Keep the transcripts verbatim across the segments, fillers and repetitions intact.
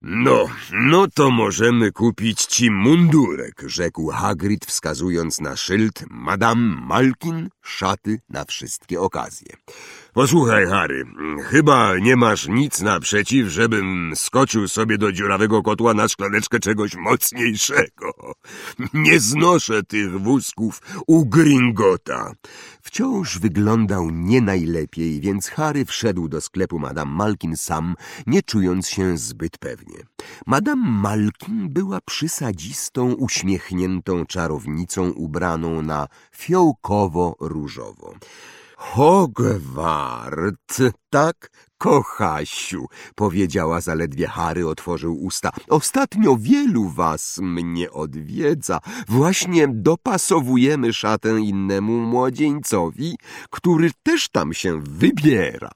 No, no to możemy kupić ci mundurek, rzekł Hagrid, wskazując na szyld Madame Malkin, szaty na wszystkie okazje. Posłuchaj, Harry, chyba nie masz nic naprzeciw, żebym skoczył sobie do dziurawego kotła na szklaneczkę czegoś mocniejszego. Nie znoszę tych wózków u Gringota. Wciąż wyglądał nie najlepiej, więc Harry wszedł do sklepu Madame Malkin sam, nie czując się zbyt pewnie. Madame Malkin była przysadzistą, uśmiechniętą czarownicą ubraną na fiołkowo-różowo. Hogwart, tak, kochasiu, powiedziała zaledwie Harry otworzył usta. Ostatnio wielu was mnie odwiedza. Właśnie dopasowujemy szatę innemu młodzieńcowi, który też tam się wybiera.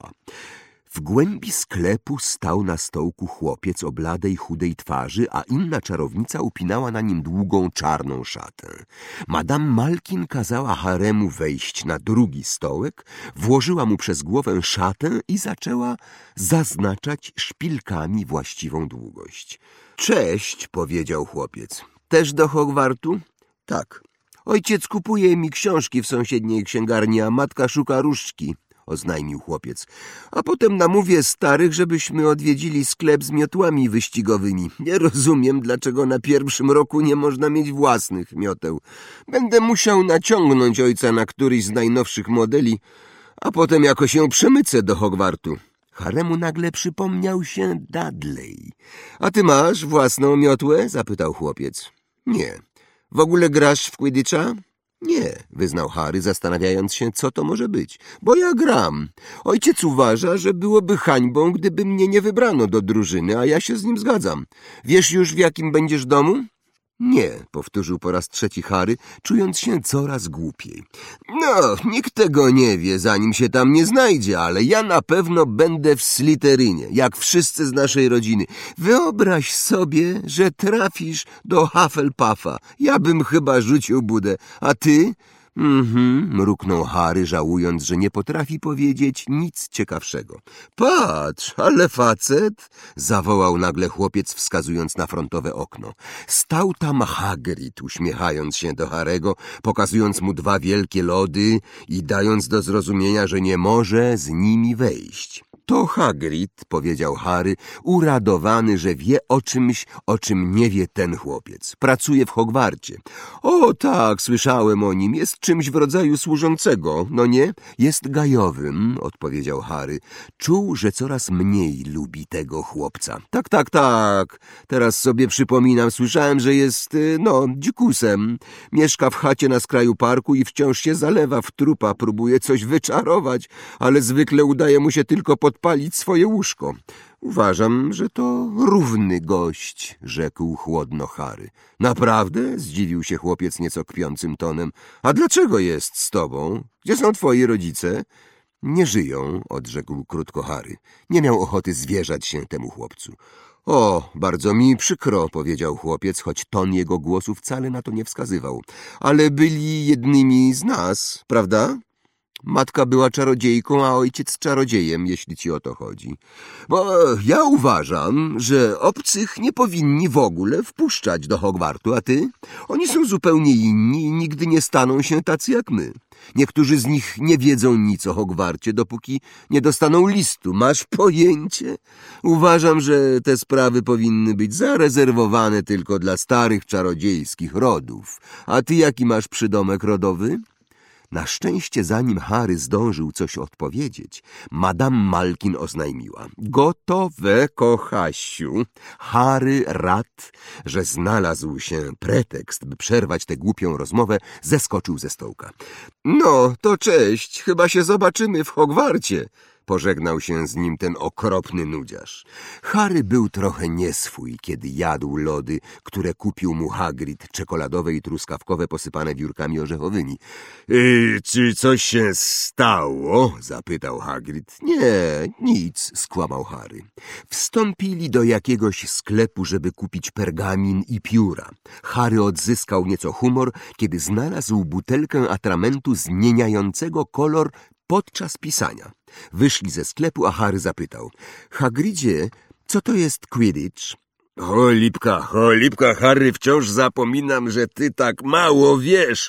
W głębi sklepu stał na stołku chłopiec o bladej, chudej twarzy, a inna czarownica upinała na nim długą, czarną szatę. Madame Malkin kazała Haremu wejść na drugi stołek, włożyła mu przez głowę szatę i zaczęła zaznaczać szpilkami właściwą długość. Cześć, powiedział chłopiec. Też do Hogwartu? Tak. Ojciec kupuje mi książki w sąsiedniej księgarni, a matka szuka różdżki, oznajmił chłopiec. A potem namówię starych, żebyśmy odwiedzili sklep z miotłami wyścigowymi. Nie rozumiem, dlaczego na pierwszym roku nie można mieć własnych mioteł. Będę musiał naciągnąć ojca na któryś z najnowszych modeli, a potem jako się przemycę do Hogwartu. Haremu nagle przypomniał się Dudley. A ty masz własną miotłę? Zapytał chłopiec. Nie. W ogóle grasz w Quidditcha? Nie, wyznał Harry, zastanawiając się, co to może być. Bo ja gram. Ojciec uważa, że byłoby hańbą, gdyby mnie nie wybrano do drużyny, a ja się z nim zgadzam. Wiesz już, w jakim będziesz domu? Nie, powtórzył po raz trzeci Harry, czując się coraz głupiej. No, nikt tego nie wie, zanim się tam nie znajdzie, ale ja na pewno będę w Slytherinie, jak wszyscy z naszej rodziny. Wyobraź sobie, że trafisz do Hufflepuffa. Ja bym chyba rzucił budę, a ty? Mhm, mruknął Harry, żałując, że nie potrafi powiedzieć nic ciekawszego. Patrz, ale facet, zawołał nagle chłopiec, wskazując na frontowe okno. Stał tam Hagrid, uśmiechając się do Harry'ego, pokazując mu dwa wielkie lody i dając do zrozumienia, że nie może z nimi wejść. To Hagrid, powiedział Harry, uradowany, że wie o czymś, o czym nie wie ten chłopiec. Pracuje w Hogwarcie. O tak, słyszałem o nim. Jest czymś w rodzaju służącego, no nie? Jest gajowym, odpowiedział Harry. Czuł, że coraz mniej lubi tego chłopca. Tak, tak, tak. Teraz sobie przypominam. Słyszałem, że jest, no, dzikusem. Mieszka w chacie na skraju parku i wciąż się zalewa w trupa. Próbuje coś wyczarować, ale zwykle udaje mu się tylko pod palić swoje łóżko. Uważam, że to równy gość, rzekł chłodno Harry. Naprawdę? Zdziwił się chłopiec nieco kpiącym tonem. A dlaczego jest z tobą? Gdzie są twoi rodzice? Nie żyją, odrzekł krótko Harry. Nie miał ochoty zwierzać się temu chłopcu. O, bardzo mi przykro, powiedział chłopiec, choć ton jego głosu wcale na to nie wskazywał. Ale byli jednymi z nas, prawda? Matka była czarodziejką, a ojciec czarodziejem, jeśli ci o to chodzi. Bo ja uważam, że obcych nie powinni w ogóle wpuszczać do Hogwartu, a ty? Oni są zupełnie inni i nigdy nie staną się tacy jak my. Niektórzy z nich nie wiedzą nic o Hogwarcie, dopóki nie dostaną listu. Masz pojęcie? Uważam, że te sprawy powinny być zarezerwowane tylko dla starych czarodziejskich rodów. A ty jaki masz przydomek rodowy? Na szczęście, zanim Harry zdążył coś odpowiedzieć, Madame Malkin oznajmiła. Gotowe, kochasiu. Harry, rad, że znalazł się pretekst, by przerwać tę głupią rozmowę, zeskoczył ze stołka. No, to cześć, chyba się zobaczymy w Hogwarcie. Pożegnał się z nim ten okropny nudziarz. Harry był trochę nieswój, kiedy jadł lody, które kupił mu Hagrid, czekoladowe i truskawkowe posypane wiórkami orzechowymi. Yy, czy coś się stało? Zapytał Hagrid. Nie, nic, skłamał Harry. Wstąpili do jakiegoś sklepu, żeby kupić pergamin i pióra. Harry odzyskał nieco humor, kiedy znalazł butelkę atramentu zmieniającego kolor podczas pisania. Wyszli ze sklepu, a Harry zapytał. Hagridzie, co to jest Quidditch? Cholipka, cholipka, Harry, wciąż zapominam, że ty tak mało wiesz.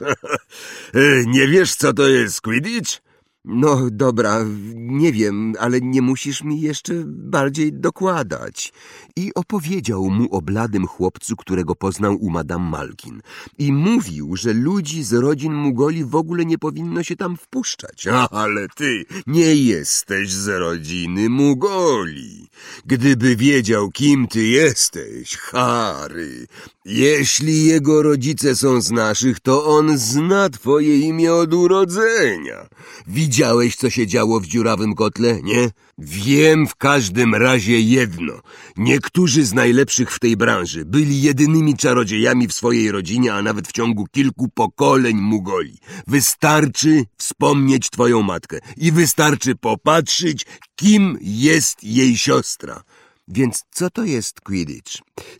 Nie wiesz, co to jest Quidditch? No dobra, nie wiem, ale nie musisz mi jeszcze bardziej dokładać. I opowiedział mu o bladym chłopcu, którego poznał u Madame Malkin. I mówił, że ludzi z rodzin Mugoli w ogóle nie powinno się tam wpuszczać. Ale ty nie jesteś z rodziny Mugoli. Gdyby wiedział, kim ty jesteś, Harry, jeśli jego rodzice są z naszych, to on zna twoje imię od urodzenia. Widziałeś, co się działo w dziurawym kotle, nie? Wiem w każdym razie jedno. Niektórzy z najlepszych w tej branży byli jedynymi czarodziejami w swojej rodzinie, a nawet w ciągu kilku pokoleń Mugoli. Wystarczy wspomnieć twoją matkę i wystarczy popatrzeć, kim jest jej siostra. Więc co to jest Quidditch?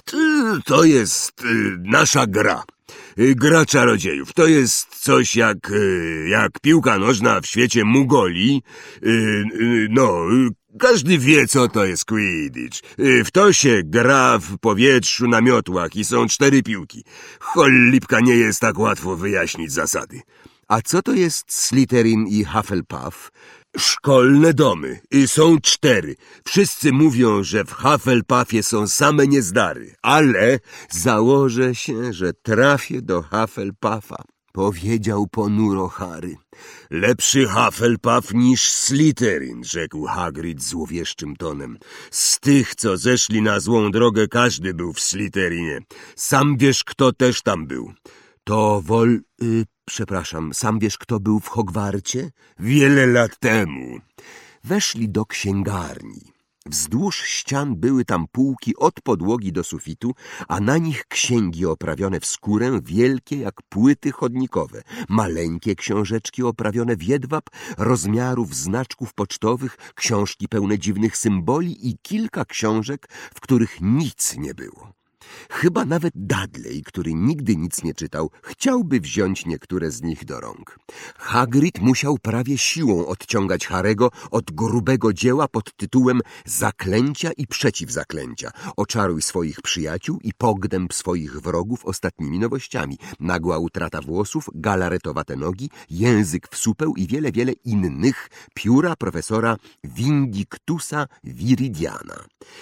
To jest y, nasza gra. Y, gra czarodziejów. To jest coś jak, y, jak piłka nożna w świecie Mugoli. Y, y, no, y, każdy wie, co to jest Quidditch. Y, w to się gra w powietrzu na miotłach i są cztery piłki. Cholipka, nie jest tak łatwo wyjaśnić zasady. A co to jest Slytherin i Hufflepuff? Szkolne domy. I są cztery. Wszyscy mówią, że w Hufflepuffie są same niezdary, ale założę się, że trafię do Hufflepuffa, powiedział ponuro Harry. Lepszy Hufflepuff niż Slytherin, rzekł Hagrid złowieszczym tonem. Z tych, co zeszli na złą drogę, każdy był w Slytherinie. Sam wiesz, kto też tam był. To wol... Y, przepraszam, sam wiesz, kto był w Hogwarcie? Wiele lat temu. Weszli do księgarni. Wzdłuż ścian były tam półki od podłogi do sufitu, a na nich księgi oprawione w skórę, wielkie jak płyty chodnikowe, maleńkie książeczki oprawione w jedwab, rozmiarów znaczków pocztowych, książki pełne dziwnych symboli i kilka książek, w których nic nie było. Chyba nawet Dudley, który nigdy nic nie czytał, chciałby wziąć niektóre z nich do rąk. Hagrid musiał prawie siłą odciągać Harego od grubego dzieła pod tytułem Zaklęcia i przeciwzaklęcia. Oczaruj swoich przyjaciół i pogdęb swoich wrogów ostatnimi nowościami. Nagła utrata włosów, galaretowate nogi, język w supeł i wiele, wiele innych pióra profesora Vindictusa Viridiana.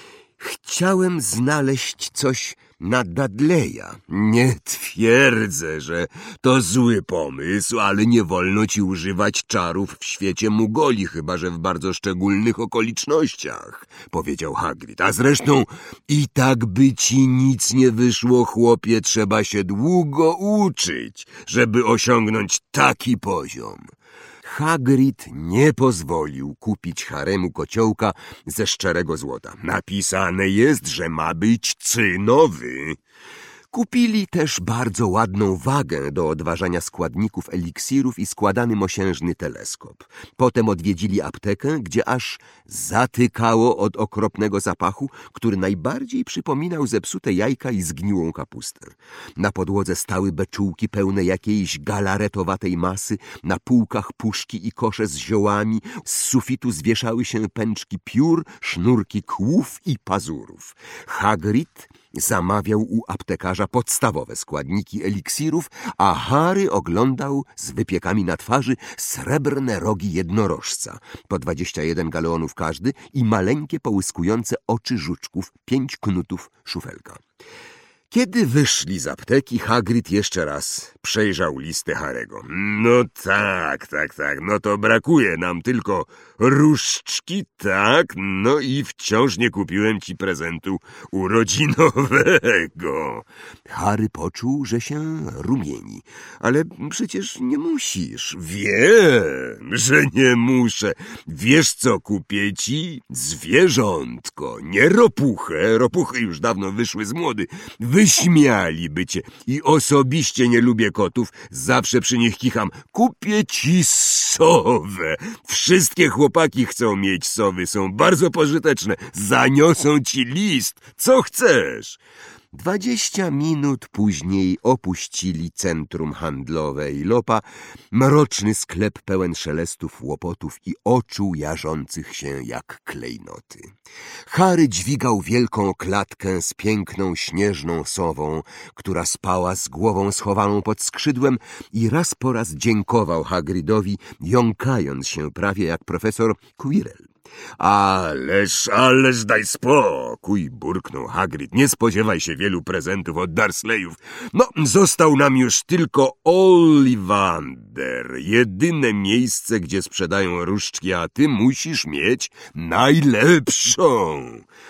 Chciałem znaleźć coś na Dudleya. Nie twierdzę, że to zły pomysł, ale nie wolno ci używać czarów w świecie Mugoli, chyba że w bardzo szczególnych okolicznościach, powiedział Hagrid. A zresztą i tak by ci nic nie wyszło, chłopie, trzeba się długo uczyć, żeby osiągnąć taki poziom. Hagrid nie pozwolił kupić Haremu kociołka ze szczerego złota. Napisane jest, że ma być cynowy. Kupili też bardzo ładną wagę do odważania składników eliksirów i składany mosiężny teleskop. Potem odwiedzili aptekę, gdzie aż zatykało od okropnego zapachu, który najbardziej przypominał zepsute jajka i zgniłą kapustę. Na podłodze stały beczułki pełne jakiejś galaretowatej masy, na półkach puszki i kosze z ziołami, z sufitu zwieszały się pęczki piór, sznurki kłów i pazurów. Hagrid zamawiał u aptekarza podstawowe składniki eliksirów, a Harry oglądał z wypiekami na twarzy srebrne rogi jednorożca, po dwadzieścia jeden galeonów każdy i maleńkie połyskujące oczy żuczków, pięć knutów szufelka. Kiedy wyszli z apteki, Hagrid jeszcze raz przejrzał listę Harego. No tak, tak, tak, no to brakuje nam tylko różdżki, tak, no i wciąż nie kupiłem ci prezentu urodzinowego. Harry poczuł, że się rumieni. Ale przecież nie musisz. Wiem, że nie muszę. Wiesz, co kupię ci? Zwierzątko, nie ropuchę. Ropuchy już dawno wyszły z młody. Wyśmialiby cię i osobiście nie lubię kotów, zawsze przy nich kicham. Kupię ci sowę. Wszystkie chłopaki chcą mieć sowy, są bardzo pożyteczne. Zaniosą ci list. Co chcesz? Dwadzieścia minut później opuścili centrum handlowe Ilopa, mroczny sklep pełen szelestów, łopotów i oczu jarzących się jak klejnoty. Harry dźwigał wielką klatkę z piękną śnieżną sową, która spała z głową schowaną pod skrzydłem i raz po raz dziękował Hagridowi, jąkając się prawie jak profesor Quirrell. Ależ, ależ daj spokój, burknął Hagrid. Nie spodziewaj się wielu prezentów od Dursleyów. No, został nam już tylko Ollivander, jedyne miejsce, gdzie sprzedają różdżki, a ty musisz mieć najlepszą.